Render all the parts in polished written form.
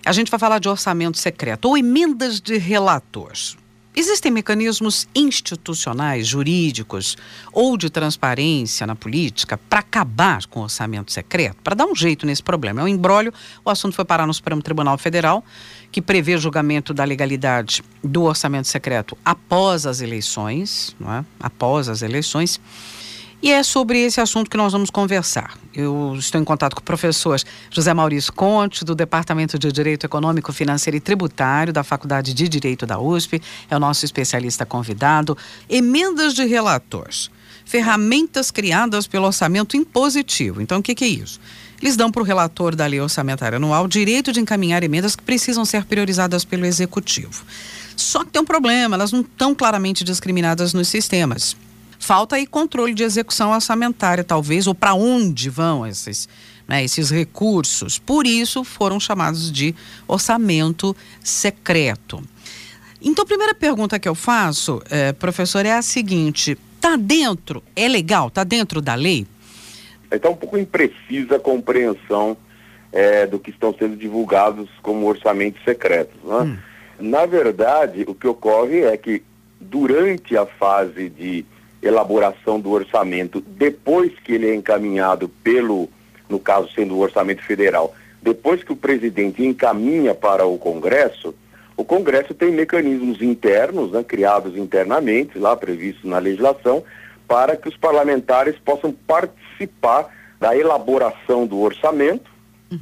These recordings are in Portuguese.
A gente vai falar de orçamento secreto ou emendas de relator. Existem mecanismos institucionais, jurídicos ou de transparência na política para acabar com o orçamento secreto, para dar um jeito nesse problema. É um imbróglio. O assunto foi parar no Supremo Tribunal Federal, que prevê julgamento da legalidade do orçamento secreto após as eleições, não é? Após as eleições. E é sobre esse assunto que nós vamos conversar. Eu estou em contato com o professor José Maurício Conte, do Departamento de Direito Econômico, Financeiro e Tributário da Faculdade de Direito da USP. É o nosso especialista convidado. Emendas de relator. Ferramentas criadas pelo orçamento impositivo. Então, o que é isso? Eles dão para o relator da lei orçamentária anual o direito de encaminhar emendas que precisam ser priorizadas pelo Executivo. Só que tem um problema, elas não estão claramente discriminadas nos sistemas. Falta aí controle de execução orçamentária, talvez, ou para onde vão esses recursos. Por isso, foram chamados de orçamento secreto. Então, a primeira pergunta que eu faço, professor, é a seguinte: está dentro, é legal, está dentro da lei? Está um pouco imprecisa a compreensão do que estão sendo divulgados como orçamentos secretos, né? Na verdade, o que ocorre é que durante a fase de elaboração do orçamento, depois que ele é encaminhado no caso sendo o orçamento federal, depois que o presidente encaminha para o Congresso tem mecanismos internos, né, criados internamente, lá previstos na legislação, para que os parlamentares possam participar da elaboração do orçamento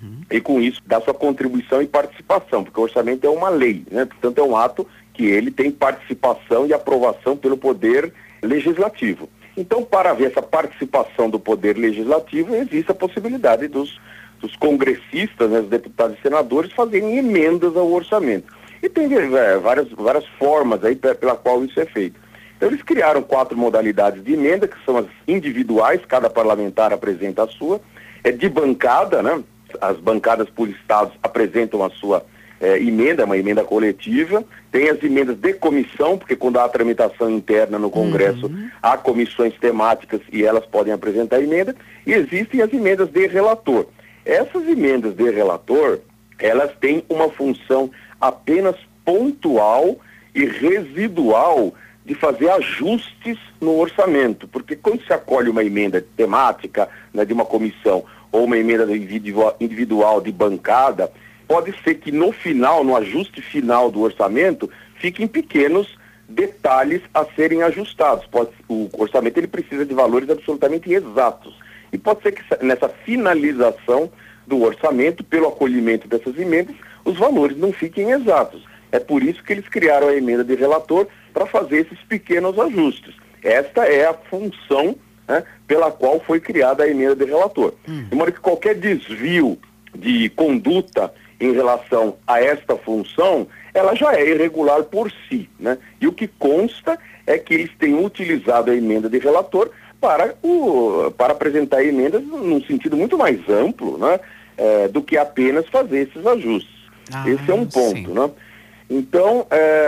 e com isso dar sua contribuição e participação, porque o orçamento é uma lei, né? Portanto é um ato que ele tem participação e aprovação pelo Poder Legislativo. Então, para haver essa participação do Poder Legislativo, existe a possibilidade dos congressistas, né, os deputados e senadores, fazerem emendas ao orçamento. E tem várias formas aí pela qual isso é feito. Então, eles criaram 4 modalidades de emenda, que são as individuais, cada parlamentar apresenta a sua, de bancada, né? As bancadas por estados apresentam a sua emenda, uma emenda coletiva. Tem as emendas de comissão, porque quando há tramitação interna no Congresso, há comissões temáticas e elas podem apresentar emenda. E existem as emendas de relator. Essas emendas de relator, elas têm uma função apenas pontual e residual de fazer ajustes no orçamento, porque quando se acolhe uma emenda temática, né, de uma comissão ou uma emenda individual de bancada, pode ser que no final, no ajuste final do orçamento, fiquem pequenos detalhes a serem ajustados. O orçamento ele precisa de valores absolutamente exatos. E pode ser que nessa finalização do orçamento, pelo acolhimento dessas emendas, os valores não fiquem exatos. É por isso que eles criaram a emenda de relator, para fazer esses pequenos ajustes. Esta é a função, né, pela qual foi criada a emenda de relator. De modo que qualquer desvio de conduta em relação a esta função, ela já é irregular por si, né? E o que consta é que eles têm utilizado a emenda de relator para apresentar emendas num sentido muito mais amplo, né, do que apenas fazer esses ajustes. Esse é um ponto, sim, né? Então,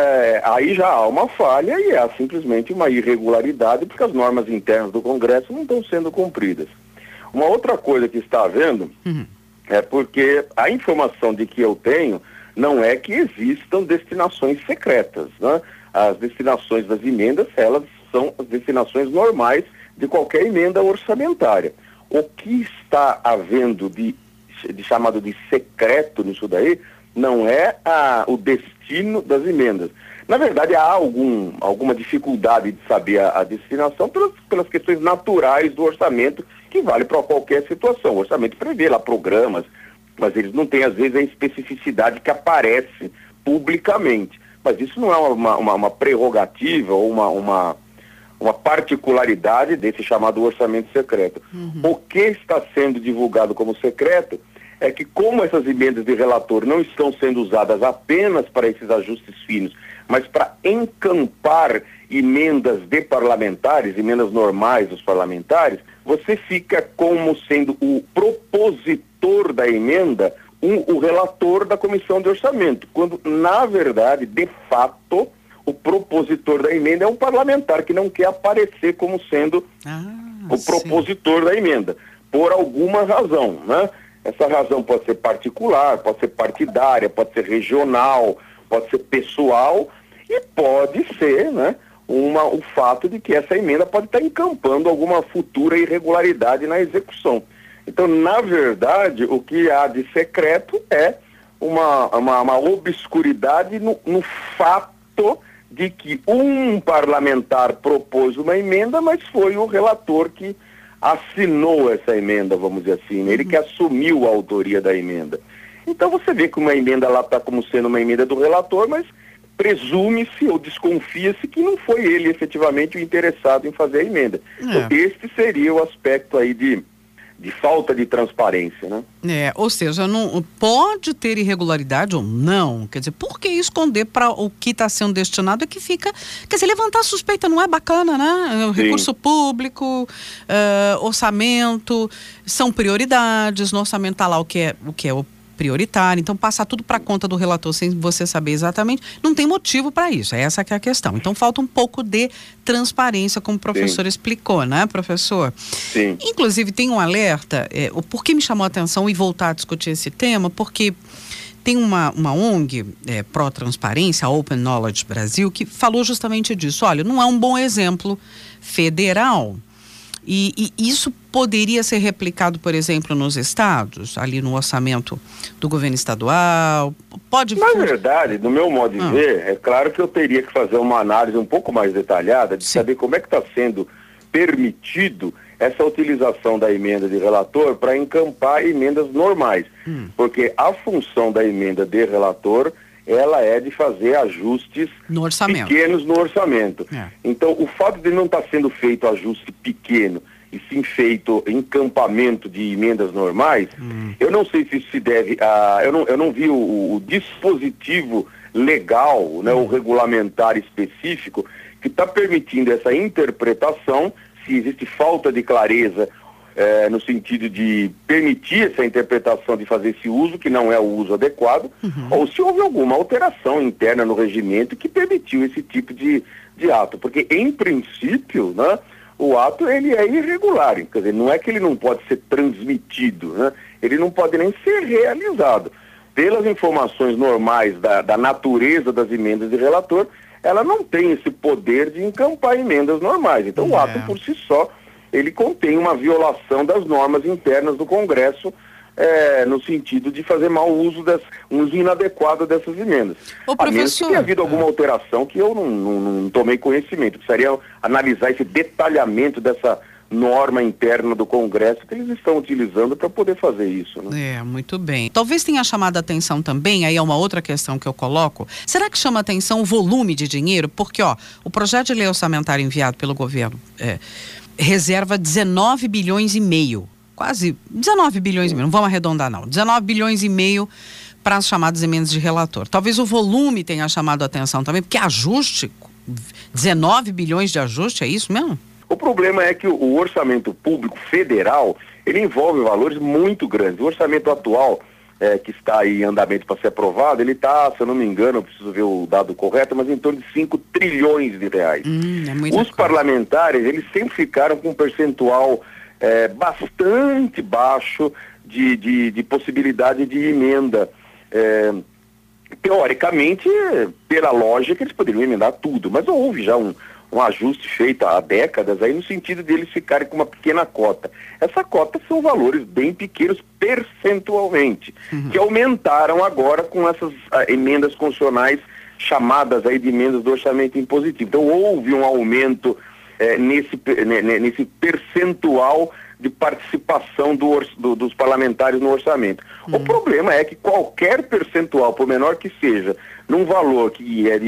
aí já há uma falha e há simplesmente uma irregularidade, porque as normas internas do Congresso não estão sendo cumpridas. Uma outra coisa que está havendo é porque a informação de que eu tenho não é que existam destinações secretas, né? As destinações das emendas, elas são as destinações normais de qualquer emenda orçamentária. O que está havendo de chamado de secreto nisso daí não é o destino das emendas. Na verdade, há alguma dificuldade de saber a destinação pelas questões naturais do orçamento, que vale para qualquer situação. O orçamento prevê lá programas, mas eles não têm, às vezes, a especificidade que aparece publicamente. Mas isso não é uma prerrogativa ou uma particularidade desse chamado orçamento secreto. O que está sendo divulgado como secreto é que, como essas emendas de relator não estão sendo usadas apenas para esses ajustes finos, mas para encampar emendas de parlamentares, emendas normais dos parlamentares, você fica como sendo o propositor da emenda, o relator da comissão de orçamento, quando, na verdade, de fato, o propositor da emenda é um parlamentar que não quer aparecer como sendo o propositor da emenda, por alguma razão, né? Essa razão pode ser particular, pode ser partidária, pode ser regional, pode ser pessoal e pode ser, né, o fato de que essa emenda pode estar encampando alguma futura irregularidade na execução. Então, na verdade, o que há de secreto é uma obscuridade no fato de que um parlamentar propôs uma emenda, mas foi o relator que assinou essa emenda, vamos dizer assim, né? Ele que assumiu a autoria da emenda. Então você vê que uma emenda lá está como sendo uma emenda do relator, mas presume-se ou desconfia-se que não foi ele efetivamente o interessado em fazer a emenda. Então, este seria o aspecto aí de falta de transparência, né? Ou seja, não pode ter irregularidade ou não. Quer dizer, por que esconder para o que está sendo destinado é que fica... Quer dizer, levantar suspeita não é bacana, né? O recurso público, orçamento, são prioridades, no orçamento está lá o que é o prioritário, então passar tudo para conta do relator sem você saber exatamente, não tem motivo para isso, essa que é a questão. Então falta um pouco de transparência, como o professor explicou, né, professor? Sim. Inclusive tem um alerta, o porquê me chamou a atenção e voltar a discutir esse tema, porque tem uma ONG pró-transparência, a Open Knowledge Brasil, que falou justamente disso. Olha, não é um bom exemplo federal. E isso poderia ser replicado, por exemplo, nos estados, ali no orçamento do governo estadual? Na verdade, do meu modo de ver, é claro que eu teria que fazer uma análise um pouco mais detalhada de saber como é que está sendo permitido essa utilização da emenda de relator para encampar emendas normais. Porque a função da emenda de relator, ela é de fazer ajustes pequenos no orçamento. Então, o fato de não estar sendo feito ajuste pequeno e sim feito encampamento de emendas normais, eu não sei se isso se deve a... Eu não vi o dispositivo legal, né, o regulamentar específico, que está permitindo essa interpretação, se existe falta de clareza no sentido de permitir essa interpretação de fazer esse uso, que não é o uso adequado, ou se houve alguma alteração interna no regimento que permitiu esse tipo de ato. Porque, em princípio, né, o ato ele é irregular, quer dizer, não é que ele não pode ser transmitido, né, ele não pode nem ser realizado. Pelas informações normais da natureza das emendas de relator, ela não tem esse poder de encampar emendas normais. Então, o ato por si só, ele contém uma violação das normas internas do Congresso, no sentido de fazer mau uso, um uso inadequado dessas emendas. A menos que tenha havido alguma alteração que eu não tomei conhecimento. Precisaria analisar esse detalhamento dessa norma interna do Congresso que eles estão utilizando para poder fazer isso, né? Muito bem. Talvez tenha chamado a atenção também, aí é uma outra questão que eu coloco, será que chama a atenção o volume de dinheiro? Porque, o projeto de lei orçamentária enviado pelo governo reserva 19 bilhões e meio, quase 19 bilhões e meio, não vamos arredondar não, 19 bilhões e meio para as chamadas emendas de relator. Talvez o volume tenha chamado a atenção também, porque ajuste, 19 bilhões de ajuste, é isso mesmo? O problema é que o orçamento público federal, ele envolve valores muito grandes. O orçamento atual, que está aí em andamento para ser aprovado, ele está, se eu não me engano, eu preciso ver o dado correto, mas em torno de 5 trilhões de reais. Os parlamentares, eles sempre ficaram com um percentual bastante baixo de possibilidade de emenda. Teoricamente, pela lógica, eles poderiam emendar tudo, mas houve já um ajuste feito há décadas aí no sentido de eles ficarem com uma pequena cota. Essa cota são valores bem pequenos percentualmente, que aumentaram agora com essas emendas constitucionais chamadas aí de emendas do orçamento impositivo. Então houve um aumento nesse percentual de participação dos parlamentares no orçamento. O problema é que qualquer percentual, por menor que seja, num valor que é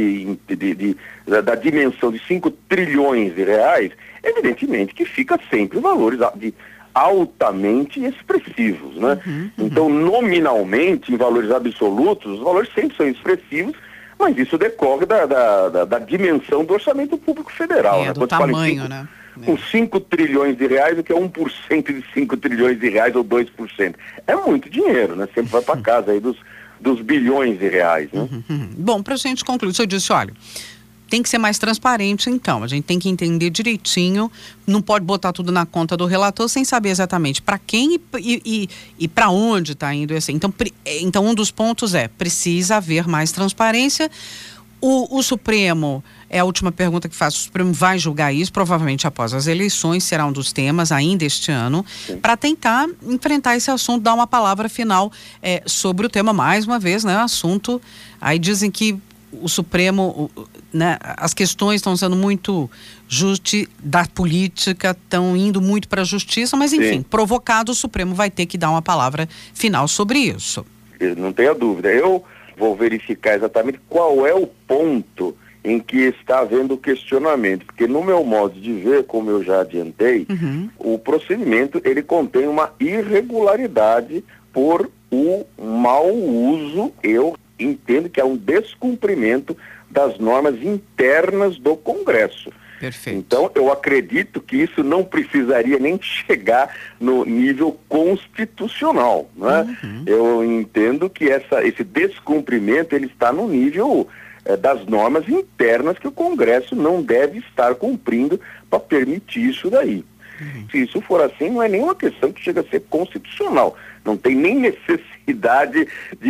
da dimensão de 5 trilhões de reais, evidentemente que fica sempre valores altamente expressivos, né? Então, nominalmente, em valores absolutos, os valores sempre são expressivos, mas isso decorre da dimensão do orçamento público federal. Do tamanho, né? Com 5 trilhões de reais, o que é 1% de 5 trilhões de reais ou 2%. É muito dinheiro, né? Sempre vai para casa aí dos bilhões de reais, né? Bom, para a gente concluir, o senhor disse, olha, tem que ser mais transparente, então. A gente tem que entender direitinho, não pode botar tudo na conta do relator sem saber exatamente para quem e para onde está indo. Assim. Então, um dos pontos precisa haver mais transparência. O Supremo, é a última pergunta que faço, o Supremo vai julgar isso, provavelmente após as eleições, será um dos temas ainda este ano, para tentar enfrentar esse assunto, dar uma palavra final sobre o tema, mais uma vez, né, assunto, aí dizem que o Supremo, né, as questões estão sendo muito da política, estão indo muito para a justiça, mas enfim, provocado, o Supremo vai ter que dar uma palavra final sobre isso. Não tenha dúvida, eu vou verificar exatamente qual é o ponto em que está havendo questionamento, porque no meu modo de ver, como eu já adiantei, o procedimento ele contém uma irregularidade por o mau uso, eu entendo que é um descumprimento das normas internas do Congresso. Perfeito. Então, eu acredito que isso não precisaria nem chegar no nível constitucional, né? Eu entendo que esse descumprimento ele está no nível das normas internas que o Congresso não deve estar cumprindo para permitir isso daí. Se isso for assim, não é nenhuma questão que chega a ser constitucional. Não tem nem necessidade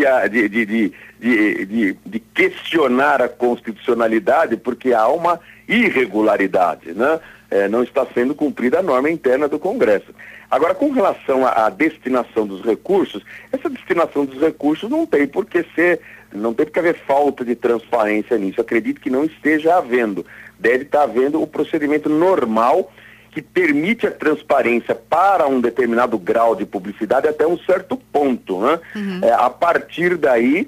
de questionar a constitucionalidade, porque há uma irregularidade, né? Não está sendo cumprida a norma interna do Congresso. Agora, com relação à destinação dos recursos, essa destinação dos recursos não tem por que haver falta de transparência nisso. Acredito que não esteja havendo. Deve estar havendo o procedimento normal que permite a transparência para um determinado grau de publicidade até um certo ponto, né? A partir daí,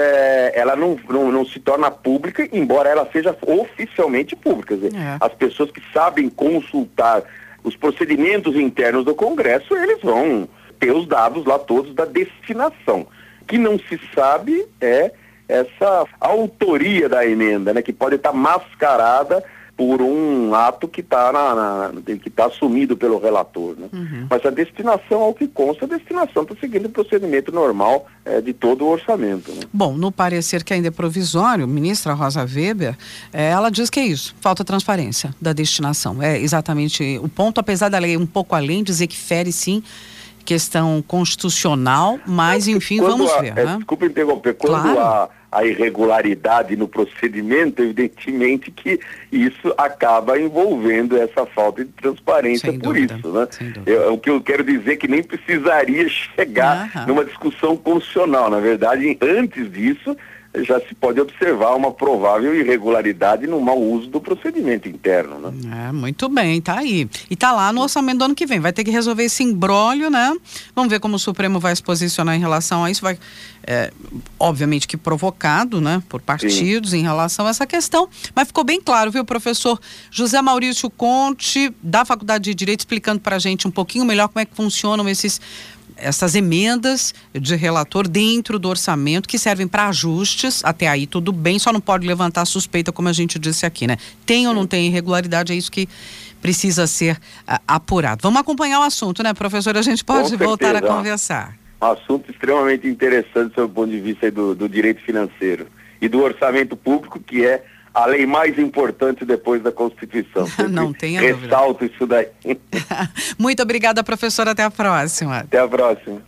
ela não se torna pública, embora ela seja oficialmente pública. Quer dizer, as pessoas que sabem consultar os procedimentos internos do Congresso, eles vão ter os dados lá todos da destinação. O que não se sabe é essa autoria da emenda, né, que pode estar mascarada por um ato que está assumido pelo relator, né? Mas a destinação, ao que consta, a destinação está seguindo o procedimento normal de todo o orçamento, né? Bom, no parecer que ainda é provisório, a ministra Rosa Weber, ela diz que é isso, falta transparência da destinação. É exatamente o ponto, apesar da lei um pouco além, dizer que fere sim questão constitucional, mas enfim, vamos ver. Né? Desculpa interromper, quando a irregularidade no procedimento, evidentemente que isso acaba envolvendo essa falta de transparência por isso, né? O que eu quero dizer é que nem precisaria chegar numa discussão constitucional. Na verdade, antes disso, já se pode observar uma provável irregularidade no mau uso do procedimento interno, né? Muito bem, tá aí. E tá lá no orçamento do ano que vem. Vai ter que resolver esse imbróglio, né? Vamos ver como o Supremo vai se posicionar em relação a isso. Vai, obviamente que provocado, né? Por partidos em relação a essa questão. Mas ficou bem claro, viu, professor José Maurício Conte, da Faculdade de Direito, explicando pra gente um pouquinho melhor como é que funcionam essas emendas de relator dentro do orçamento que servem para ajustes. Até aí tudo bem, só não pode levantar suspeita, como a gente disse aqui, né? Tem ou não tem irregularidade, é isso que precisa ser apurado. Vamos acompanhar o assunto, né, professor? A gente pode voltar a conversar. Um assunto extremamente interessante sob o ponto de vista do direito financeiro e do orçamento público, que é a lei mais importante depois da Constituição. Não tenha dúvida. Ressalto isso daí. Muito obrigada, professora. Até a próxima. Até a próxima.